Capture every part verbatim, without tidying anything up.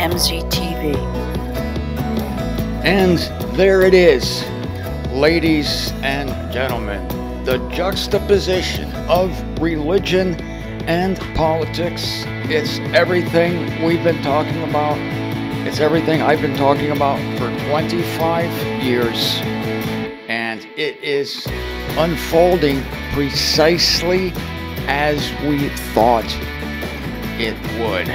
M Z T V. And there it is, ladies and gentlemen, the juxtaposition of religion and politics. It's everything we've been talking about. It's everything I've been talking about for twenty-five years. And it is unfolding precisely as we thought it would.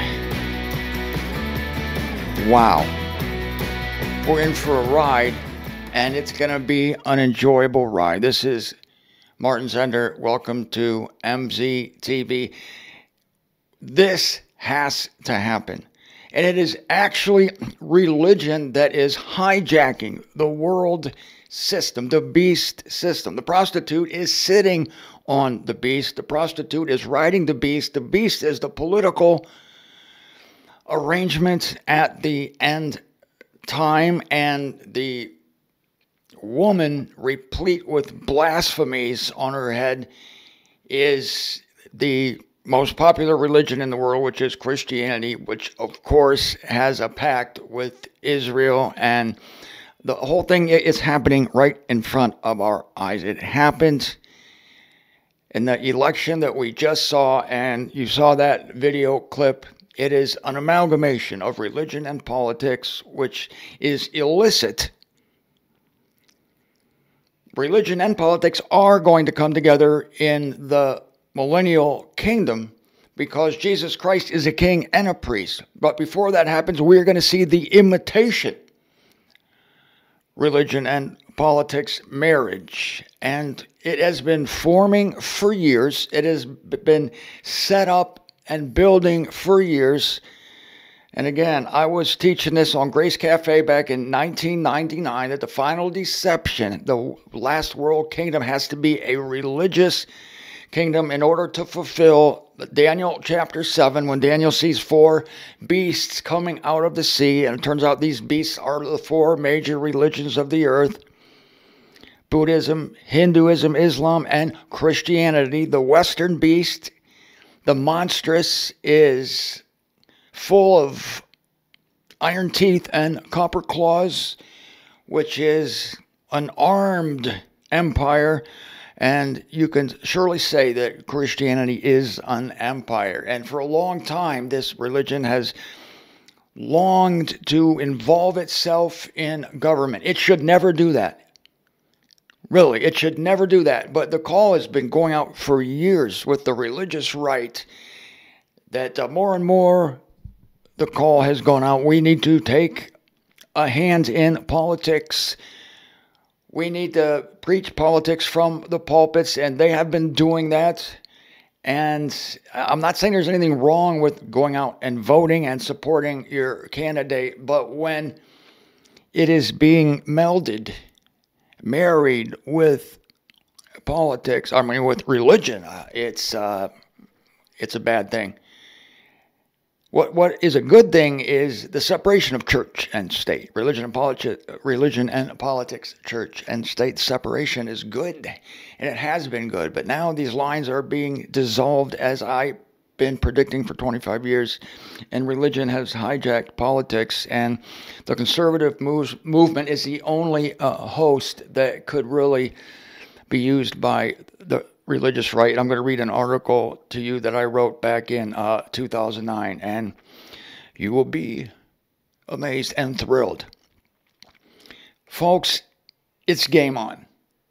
Wow. We're in for a ride, and it's going to be an enjoyable ride. This is Martin Zender. Welcome to M Z T V. This has to happen. And it is actually religion that is hijacking the world system, the beast system. The prostitute is sitting on the beast. The prostitute is riding the beast. The beast is the political arrangement at the end time, and the woman, replete with blasphemies on her head, is the most popular religion in the world, which is Christianity, which of course has a pact with Israel, and the whole thing is happening right in front of our eyes. It happened in the election that we just saw, and you saw that video clip. It is an amalgamation of religion and politics, which is illicit. Religion and politics are going to come together in the millennial kingdom because Jesus Christ is a king and a priest. But before that happens, we're going to see the imitation religion and politics marriage. And it has been forming for years. It has been set up and building for years. And again, I was teaching this on Grace Cafe back in nineteen ninety-nine, that the final deception, the last world kingdom, has to be a religious kingdom in order to fulfill Daniel chapter seven, when Daniel sees four beasts coming out of the sea. And it turns out these beasts are the four major religions of the earth: Buddhism, Hinduism, Islam, and Christianity. The Western beast, the monstrous, is full of iron teeth and copper claws, which is an armed empire. And you can surely say that Christianity is an empire. And for a long time, this religion has longed to involve itself in government. It should never do that. Really, it should never do that. But the call has been going out for years with the religious right that uh, more and more the call has gone out. We need to take a hand in politics. We need to preach politics from the pulpits, and they have been doing that. And I'm not saying there's anything wrong with going out and voting and supporting your candidate, but when it is being melded, married with politics, I mean with religion, uh, it's uh, it's a bad thing. What what is a good thing is the separation of church and state. Religion and politics, religion and politics, church and state separation is good, and it has been good. But now these lines are being dissolved, as I've been predicting for twenty-five years, and religion has hijacked politics. And the conservative moves, movement is the only uh, host that could really be used by the religious right. I'm going to read an article to you that I wrote back in uh, two thousand nine, and you will be amazed and thrilled. Folks, it's game on.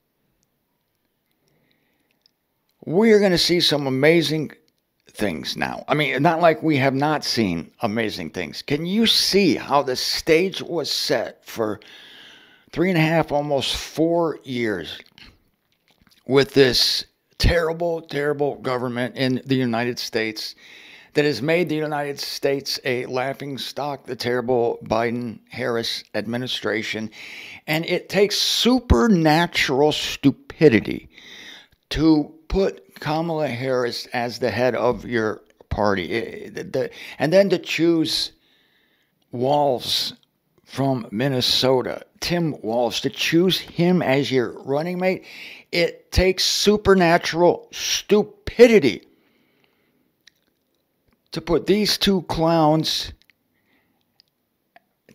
We're going to see some amazing things now. I mean, not like we have not seen amazing things. Can you see how the stage was set for three and a half, almost four years with this terrible, terrible government in the United States that has made the United States a laughingstock, the terrible Biden-Harris administration. And it takes supernatural stupidity to put Kamala Harris as the head of your party. And then to choose Walz from Minnesota, Tim Walz, to choose him as your running mate. It takes supernatural stupidity to put these two clowns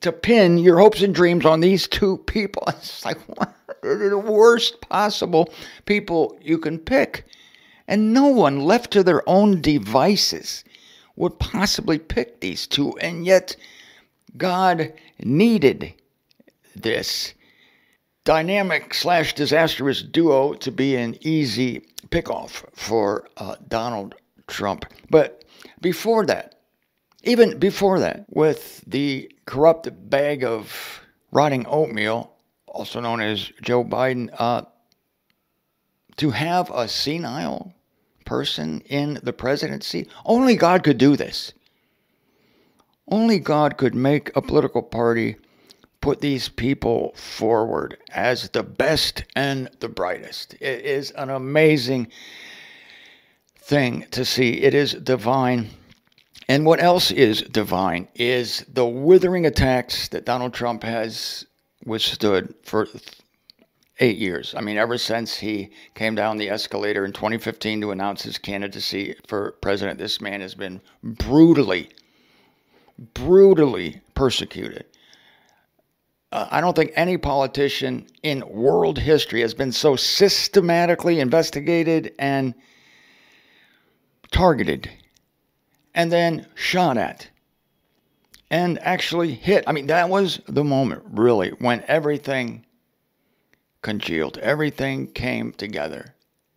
to pin your hopes and dreams on these two people. It's like, what? They're the worst possible people you can pick. And no one left to their own devices would possibly pick these two. And yet, God needed this dynamic slash disastrous duo to be an easy pickoff for uh, Donald Trump. But before that, even before that, with the corrupt bag of rotting oatmeal, also known as Joe Biden, uh, to have a senile person in the presidency, only God could do this. Only God could make a political party put these people forward as the best and the brightest. It is an amazing thing to see. It is divine. And what else is divine is the withering attacks that Donald Trump has withstood for eight years. I mean, ever since he came down the escalator in twenty fifteen to announce his candidacy for president, this man has been brutally, brutally persecuted. Uh, I don't think any politician in world history has been so systematically investigated and targeted and then shot at and actually hit. I mean, that was the moment, really, when everything congealed. Everything came together.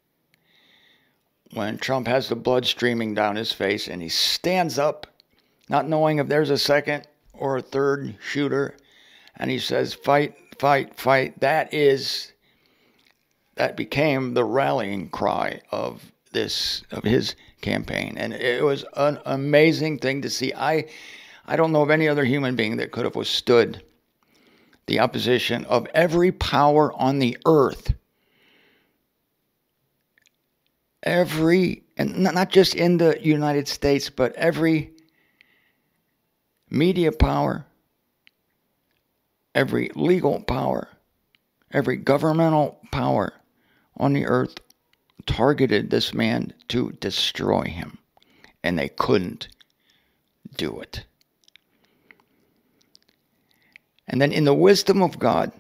When Trump has the blood streaming down his face and he stands up, not knowing if there's a second or a third shooter, and he says, fight, fight, fight. That is, that became the rallying cry of this, of his campaign. And it was an amazing thing to see. I, I don't know of any other human being that could have withstood the opposition of every power on the earth. Every, and not just in the United States, but every media power, every legal power, every governmental power on the earth targeted this man to destroy him. And they couldn't do it. And then in the wisdom of God,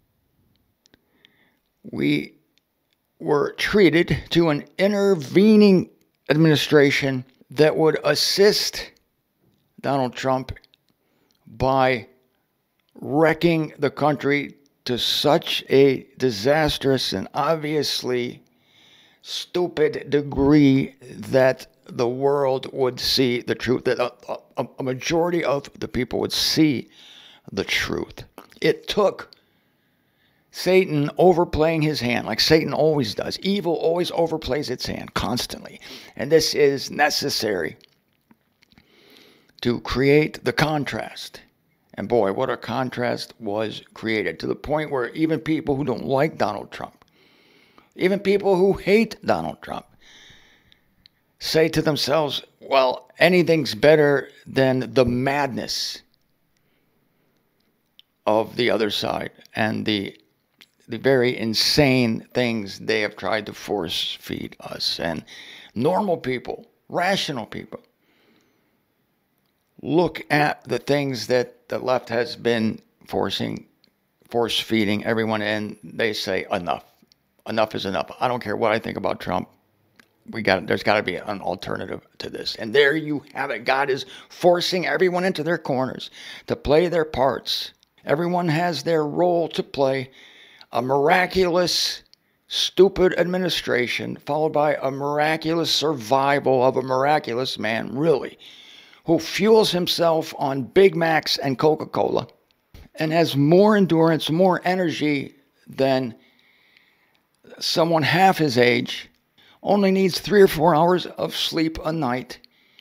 we were treated to an intervening administration that would assist Donald Trump by wrecking the country to such a disastrous and obviously stupid degree that the world would see the truth, that a, a, a majority of the people would see the truth. It took Satan overplaying his hand, like Satan always does. Evil always overplays its hand constantly. And this is necessary to create the contrast. And boy, what a contrast was created, to the point where even people who don't like Donald Trump, even people who hate Donald Trump, say to themselves, well, anything's better than the madness of the other side and the the very insane things they have tried to force feed us. And normal people, rational people, look at the things that the left has been forcing, force feeding everyone, and they say enough. Enough is enough. I don't care what I think about Trump. We got there's got to be an alternative to this. And there you have it. God is forcing everyone into their corners to play their parts. Everyone has their role to play. A miraculous, stupid administration followed by a miraculous survival of a miraculous man, really, who fuels himself on Big Macs and Coca-Cola and has more endurance, more energy than someone half his age, only needs three or four hours of sleep a night.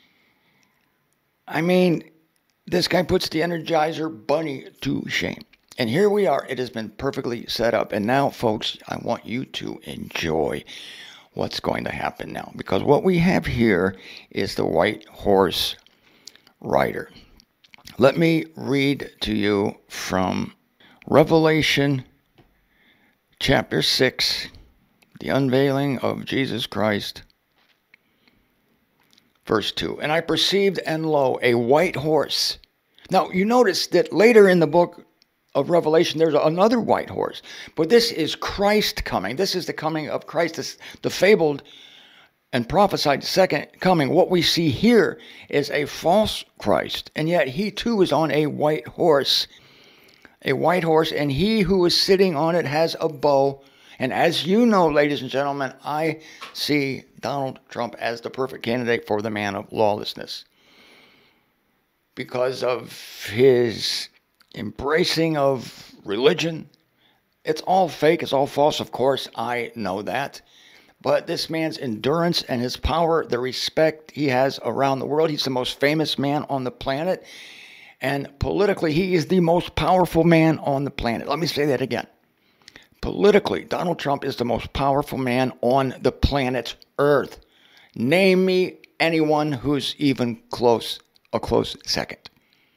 I mean, this guy puts the Energizer Bunny to shame. And here we are. It has been perfectly set up. And now, folks, I want you to enjoy what's going to happen now. Because what we have here is the white horse rider. Let me read to you from Revelation chapter six, the unveiling of Jesus Christ. Verse two, and I perceived, and lo, a white horse, Now, you notice that later in the book of Revelation, there's another white horse. But this is Christ coming. This is the coming of Christ, this, the fabled and prophesied second coming. What we see here is a false Christ, and yet he too is on a white horse. A white horse, and he who is sitting on it has a bow. And as you know, ladies and gentlemen, I see Donald Trump as the perfect candidate for the man of lawlessness, because of his embracing of religion. It's all fake. It's all false. Of course, I know that. But this man's endurance and his power, the respect he has around the world, he's the most famous man on the planet. And politically, he is the most powerful man on the planet. Let me say that again. Politically, Donald Trump is the most powerful man on the planet Earth. Name me anyone who's even close, a close second.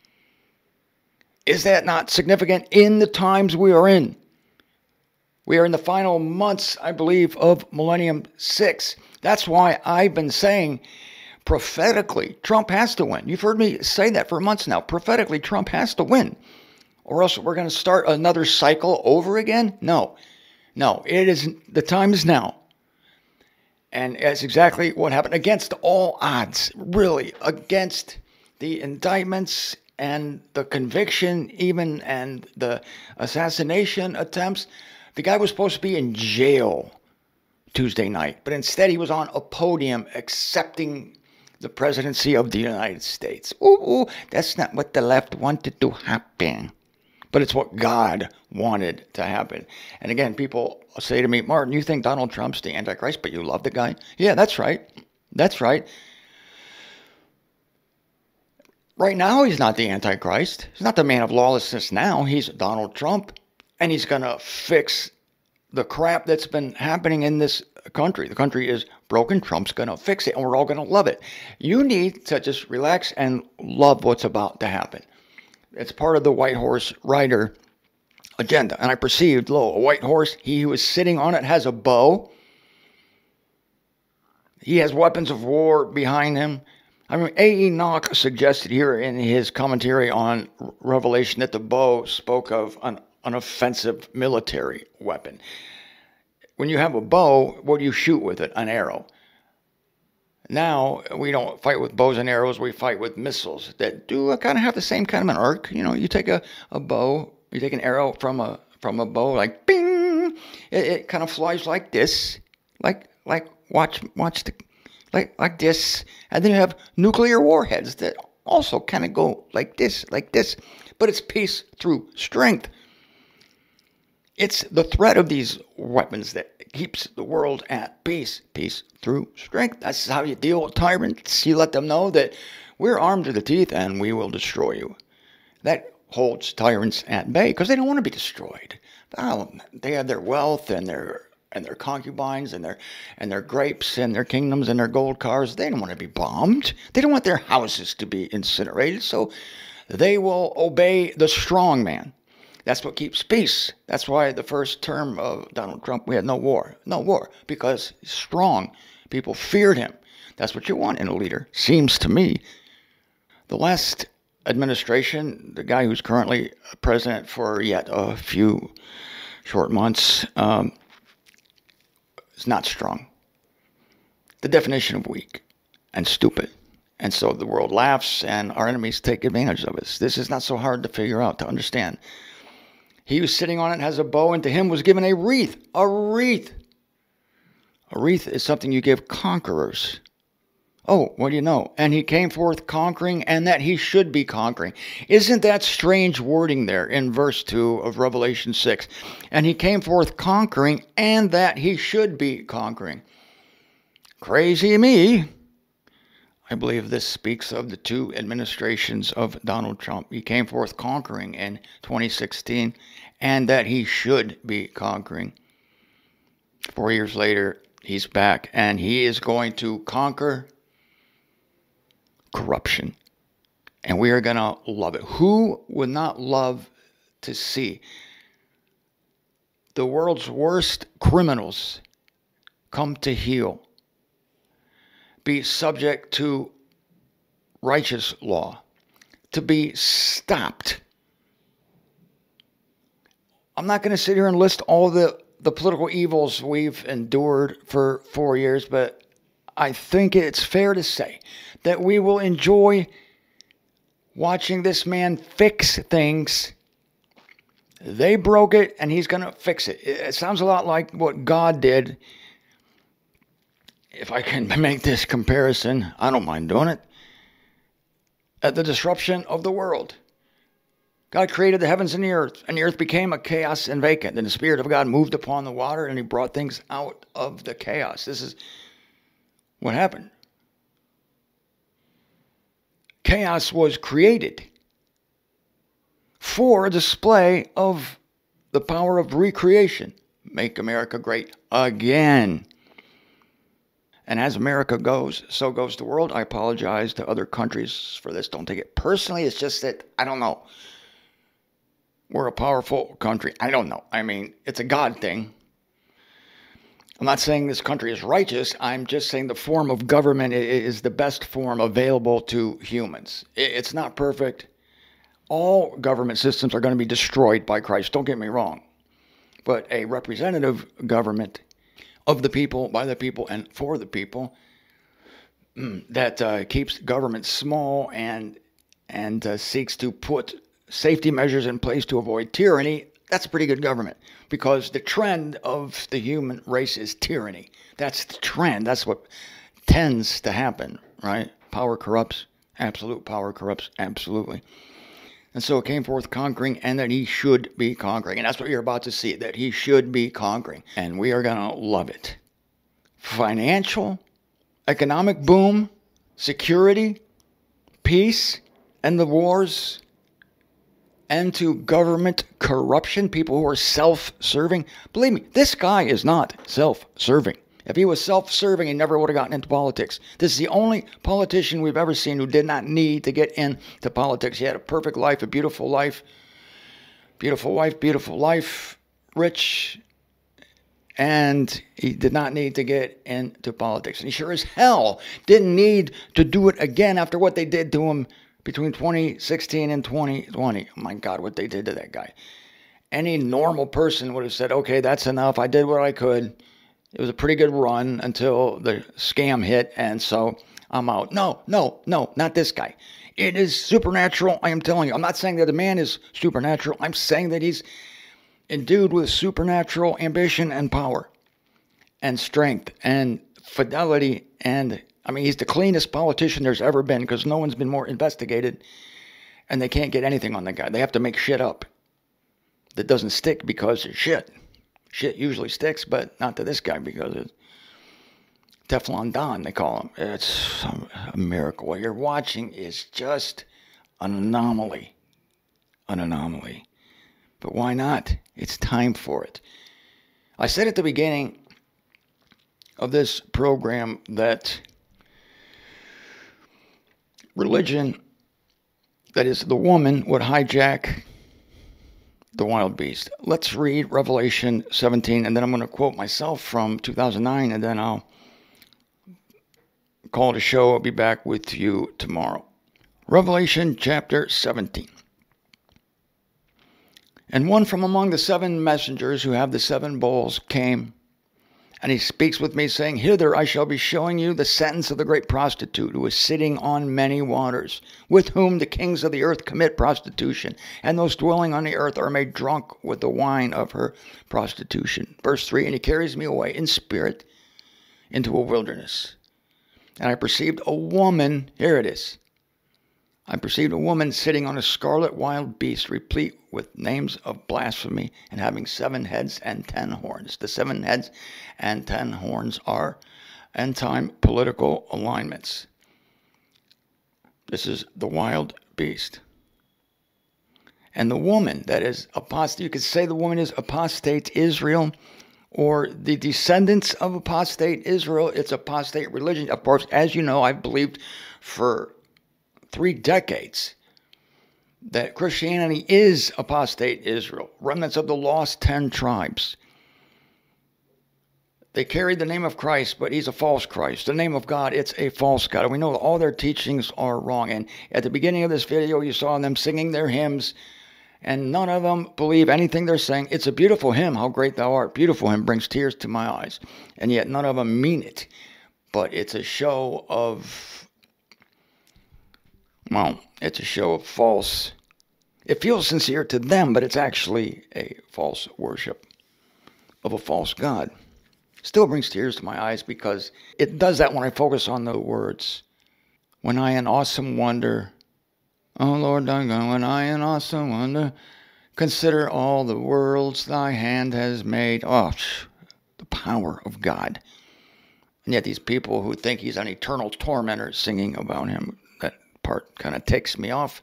Is that not significant in the times we are in? We are in the final months, I believe, of Millennium six. That's why I've been saying, prophetically, Trump has to win. You've heard me say that for months now. Prophetically, Trump has to win. Or else we're going to start another cycle over again? No. No, it is, the time is now. And that's exactly what happened, against all odds, really, against the indictments and the conviction even, and the assassination attempts. The guy was supposed to be in jail Tuesday night, but instead he was on a podium accepting the presidency of the United States. Ooh, ooh, that's not what the left wanted to happen. But it's what God wanted to happen. And again, people say to me, Martin, you think Donald Trump's the Antichrist, but you love the guy? Yeah, that's right. That's right. Right now, he's not the Antichrist. He's not the man of lawlessness now. He's Donald Trump. And he's going to fix the crap that's been happening in this country. The country is broken. Trump's going to fix it, and we're all going to love it. You need to just relax and love what's about to happen. It's part of the white horse rider agenda. And I perceived, lo, a white horse, he who is sitting on it has a bow. He has weapons of war behind him. I mean, A E. Nock suggested here in his commentary on Revelation that the bow spoke of an, an offensive military weapon. When you have a bow, what do you shoot with it? An arrow. Now, we don't fight with bows and arrows, we fight with missiles that do kind of have the same kind of an arc. You know, you take a, a bow, you take an arrow from a from a bow, like bing, it, it kind of flies like this, like like watch watch the like like this, and then you have nuclear warheads that also kind of go like this, like this, but it's peace through strength. It's the threat of these weapons that keeps the world at peace. Peace through strength. That's how you deal with tyrants. You let them know that we're armed to the teeth and we will destroy you. That holds tyrants at bay because they don't want to be destroyed. Oh, they have their wealth and their and their concubines and their and their grapes and their kingdoms and their gold cars. They don't want to be bombed. They don't want their houses to be incinerated. So they will obey the strong man. That's what keeps peace. That's why the first term of Donald Trump, we had no war. No war, because he's strong. People feared him. That's what you want in a leader, seems to me. The last administration, the guy who's currently president for yet a few short months, um, is not strong. The definition of weak and stupid. And so the world laughs and our enemies take advantage of us. This is not so hard to figure out, to understand. He who's sitting on it has a bow, and to him was given a wreath. A wreath. A wreath is something you give conquerors. Oh, what do you know? And he came forth conquering, and that he should be conquering. Isn't that strange wording there in verse two of Revelation six? And he came forth conquering, and that he should be conquering. Crazy me. I believe this speaks of the two administrations of Donald Trump. He came forth conquering in twenty sixteen, and that he should be conquering. Four years later, he's back, and he is going to conquer corruption. And we are going to love it. Who would not love to see the world's worst criminals come to heel, be subject to righteous law, to be stopped. I'm not going to sit here and list all the, the political evils we've endured for four years, but I think it's fair to say that we will enjoy watching this man fix things. They broke it, and he's going to fix it. It sounds a lot like what God did. If I can make this comparison, I don't mind doing it. At the disruption of the world, God created the heavens and the earth, and the earth became a chaos and vacant. And the Spirit of God moved upon the water, and he brought things out of the chaos. This is what happened. Chaos was created for a display of the power of recreation. Make America great again. And as America goes, so goes the world. I apologize to other countries for this. Don't take it personally. It's just that, I don't know. We're a powerful country. I don't know. I mean, it's a God thing. I'm not saying this country is righteous. I'm just saying the form of government is the best form available to humans. It's not perfect. All government systems are going to be destroyed by Christ. Don't get me wrong. But a representative government of the people, by the people, and for the people that uh, keeps government small and, and uh, seeks to put safety measures in place to avoid tyranny, that's a pretty good government, because the trend of the human race is tyranny. That's the trend. That's what tends to happen, right? Power corrupts. Absolute power corrupts. Absolutely. And so it came forth conquering, and that he should be conquering. And that's what you're about to see, that he should be conquering. And we are going to love it. Financial, economic boom, security, peace, and the wars, and to government corruption, people who are self-serving. Believe me, this guy is not self-serving. If he was self-serving, he never would have gotten into politics. This is the only politician we've ever seen who did not need to get into politics. He had a perfect life, a beautiful life, beautiful wife, beautiful life, rich, and he did not need to get into politics. And he sure as hell didn't need to do it again after what they did to him between twenty sixteen and twenty twenty. Oh my God, what they did to that guy. Any normal person would have said, okay, that's enough. I did what I could. It was a pretty good run until the scam hit, and so I'm out. No, no, no, not this guy. It is supernatural, I am telling you. I'm not saying that the man is supernatural. I'm saying that he's endued with supernatural ambition and power and strength and fidelity. And, I mean, he's the cleanest politician there's ever been, because no one's been more investigated, and they can't get anything on the guy. They have to make shit up that doesn't stick because it's shit. Shit usually sticks, but not to this guy, because it's Teflon Don, they call him. It's a miracle. What you're watching is just an anomaly. An anomaly. But why not? It's time for it. I said at the beginning of this program that religion, that is the woman, would hijack the wild beast. Let's read Revelation seventeen, and then I'm going to quote myself from two thousand nine, and then I'll call it a show. I'll be back with you tomorrow. Revelation chapter seventeen. And one from among the seven messengers who have the seven bowls came, and he speaks with me, saying, Hither I shall be showing you the sentence of the great prostitute, who is sitting on many waters, with whom the kings of the earth commit prostitution, and those dwelling on the earth are made drunk with the wine of her prostitution. Verse three, and he carries me away in spirit into a wilderness. And I perceived a woman, here it is, I perceived a woman sitting on a scarlet wild beast, replete with names of blasphemy, and having seven heads and ten horns. The seven heads and ten horns are end-time political alignments. This is the wild beast. And the woman that is apostate, you could say the woman is apostate Israel, or the descendants of apostate Israel. It's apostate religion. Of course, as you know, I've believed for three decades that Christianity is apostate Israel, remnants of the lost ten tribes They carried the name of Christ, but he's a false Christ. The name of God, it's a false God. And we know that all their teachings are wrong. And at the beginning of this video, you saw them singing their hymns, and none of them believe anything they're saying. It's a beautiful hymn, How Great Thou Art. Beautiful hymn, brings tears to my eyes. And yet none of them mean it. But it's a show of, well, it's a show of false. It feels sincere to them, but it's actually a false worship of a false God. Still brings tears to my eyes because it does that when I focus on the words. When I in awesome wonder, oh Lord thy God, when I in awesome wonder, consider all the worlds thy hand has made. Oh, the power of God. And yet these people who think he's an eternal tormentor singing about him, that part kind of takes me off.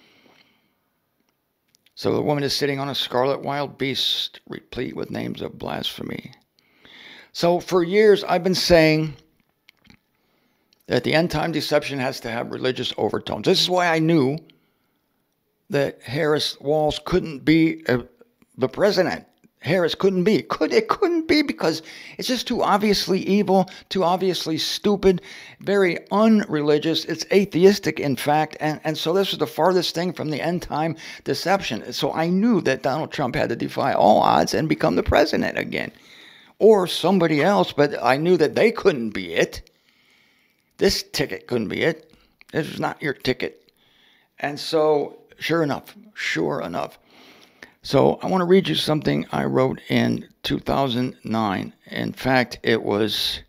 So the woman is sitting on a scarlet wild beast, replete with names of blasphemy. So for years I've been saying that the end-time deception has to have religious overtones. This is why I knew that Harris Walz couldn't be uh, the president. Harris couldn't be. Could It couldn't be because it's just too obviously evil, too obviously stupid, very unreligious. It's atheistic, in fact. And, and so this was the farthest thing from the end-time deception. So I knew that Donald Trump had to defy all odds and become the president again. Or somebody else, but I knew that they couldn't be it. This ticket couldn't be it. This was not your ticket. And so, sure enough, sure enough. So I want to read you something I wrote in two thousand nine. In fact, it was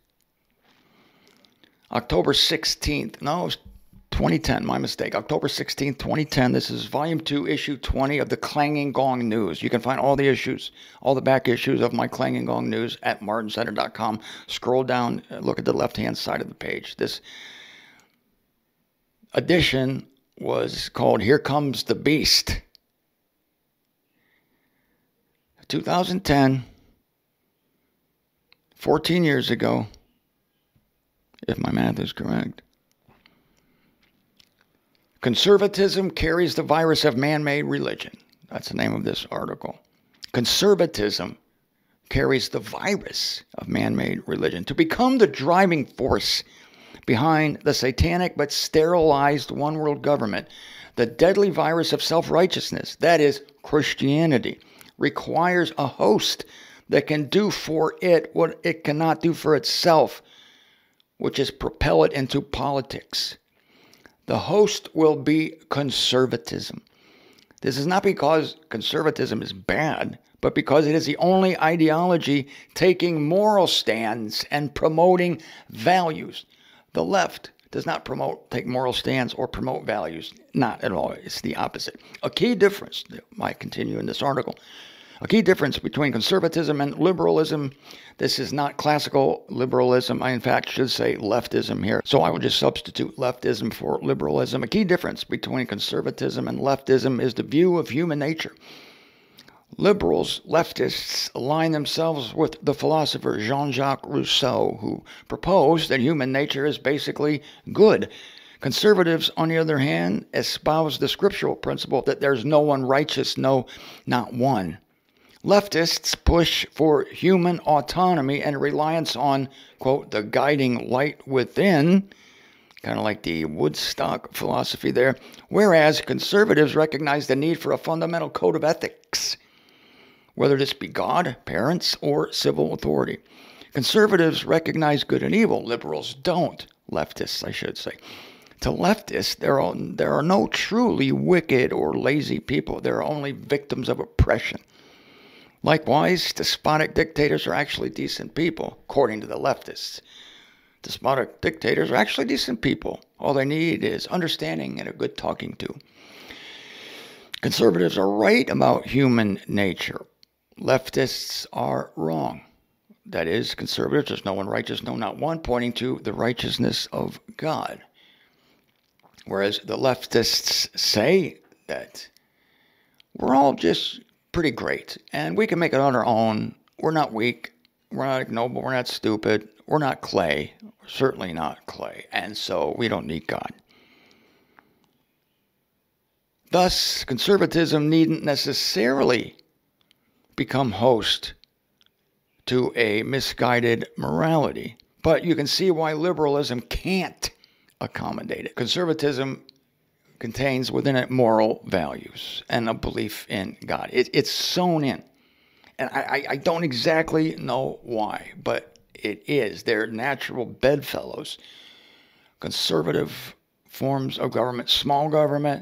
October sixteenth. No, it was twenty ten. My mistake. October sixteenth, twenty ten. This is Volume two, Issue twenty of the Clanging Gong News. You can find all the issues, all the back issues of my Clanging Gong News at martin center dot com. Scroll down, look at the left-hand side of the page. This edition was called Here Comes the Beast. two thousand ten, fourteen years ago, if my math is correct. Conservatism carries the virus of man-made religion. That's the name of this article. Conservatism carries the virus of man-made religion to become the driving force behind the satanic but sterilized one-world government. The deadly virus of self-righteousness, that is Christianity, requires a host that can do for it what it cannot do for itself, which is propel it into politics. The host will be conservatism. This is not because conservatism is bad, but because it is the only ideology taking moral stands and promoting values. The left does not promote, take moral stands or promote values. Not at all. It's the opposite. A key difference, I continue in this article, a key difference between conservatism and liberalism. This is not classical liberalism. I, in fact, should say leftism here. So I will just substitute leftism for liberalism. A key difference between conservatism and leftism is the view of human nature. Liberals, leftists, align themselves with the philosopher Jean-Jacques Rousseau, who proposed that human nature is basically good. Conservatives, on the other hand, espouse the scriptural principle that there's no one righteous, no, not one. Leftists push for human autonomy and reliance on, quote, the guiding light within, kind of like the Woodstock philosophy there, whereas conservatives recognize the need for a fundamental code of ethics, whether this be God, parents, or civil authority. Conservatives recognize good and evil. Liberals don't. Leftists, I should say. To leftists, there are, there are no truly wicked or lazy people. There are only victims of oppression. Likewise, despotic dictators are actually decent people, according to the leftists. Despotic dictators are actually decent people. All they need is understanding and a good talking to. Conservatives are right about human nature. Leftists are wrong. That is, conservatives, there's no one righteous, no, not one, pointing to the righteousness of God. Whereas the leftists say that we're all just pretty great, and we can make it on our own. We're not weak. We're not ignoble. We're not stupid. We're not clay. We're certainly not clay. And so we don't need God. Thus, conservatism needn't necessarily become host to a misguided morality. But you can see why liberalism can't accommodate it. Conservatism contains within it moral values and a belief in God. It, it's sewn in. And I, I don't exactly know why, but it is. They're natural bedfellows. Conservative forms of government, small government,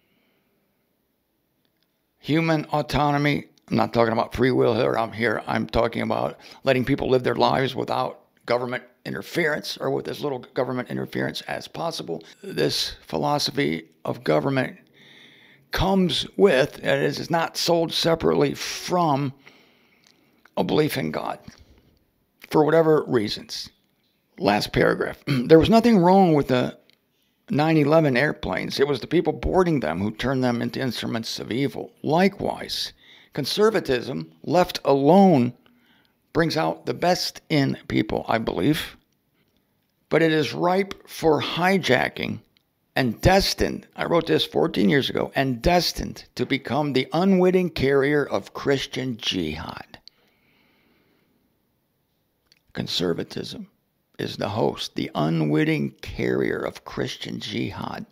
human autonomy. I'm not talking about free will here. I'm here. I'm talking about letting people live their lives without government interference, or with as little government interference as possible. This philosophy of government comes with, and it is not sold separately from, a belief in God, for whatever reasons. Last paragraph. There was nothing wrong with the nine eleven airplanes. It was the people boarding them who turned them into instruments of evil. Likewise, conservatism, left alone, brings out the best in people, I believe. But it is ripe for hijacking and destined, I wrote this fourteen years ago, and destined to become the unwitting carrier of Christian jihad. Conservatism is the host, the unwitting carrier of Christian jihad.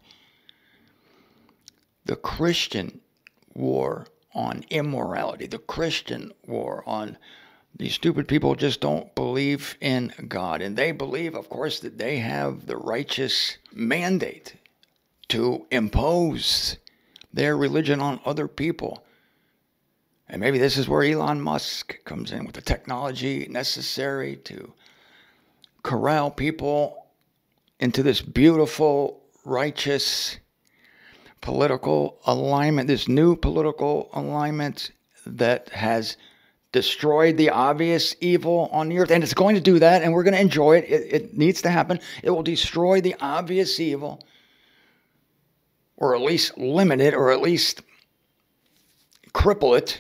The Christian war on immorality, the Christian war on these stupid people just don't believe in God. And they believe, of course, that they have the righteous mandate to impose their religion on other people. And maybe this is where Elon Musk comes in with the technology necessary to corral people into this beautiful, righteous political alignment, this new political alignment that has destroyed the obvious evil on the earth. And it's going to do that, and we're going to enjoy it. It, it needs to happen. It will destroy the obvious evil, or at least limit it, or at least cripple it.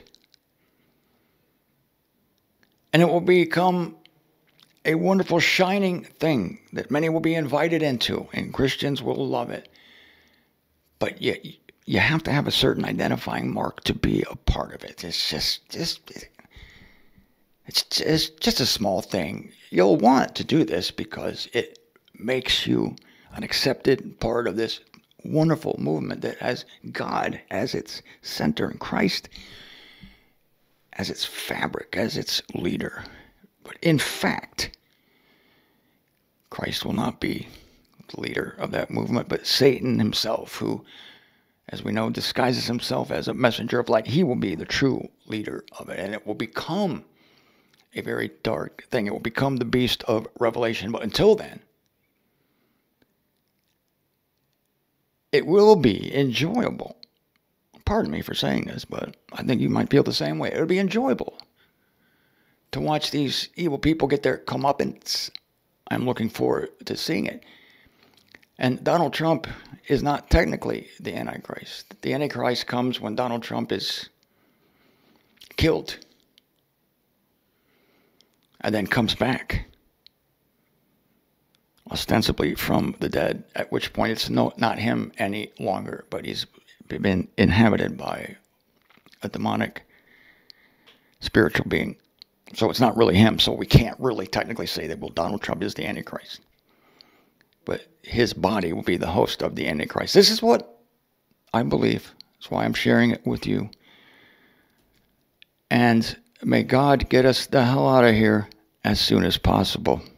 And it will become a wonderful, shining thing that many will be invited into, and Christians will love it. But you, you have to have a certain identifying mark to be a part of it. It's just, just, it's just, just a small thing. You'll want to do this because it makes you an accepted part of this wonderful movement that has God as its center and Christ as its fabric, as its leader. But in fact, Christ will not be the leader of that movement, but Satan himself, who, as we know, disguises himself as a messenger of light. He will be the true leader of it, and it will become a very dark thing. It will become the beast of Revelation. But until then, it will be enjoyable. Pardon me for saying this, but I think you might feel the same way. It would be enjoyable to watch these evil people get their comeuppance. I'm looking forward to seeing it. And Donald Trump is not technically the Antichrist. The Antichrist comes when Donald Trump is killed and then comes back, ostensibly from the dead, at which point it's no, not him any longer, but he's been inhabited by a demonic spiritual being. So it's not really him, so we can't really technically say that, well, Donald Trump is the Antichrist. But his body will be the host of the Antichrist. This is what I believe. That's why I'm sharing it with you. And may God get us the hell out of here as soon as possible.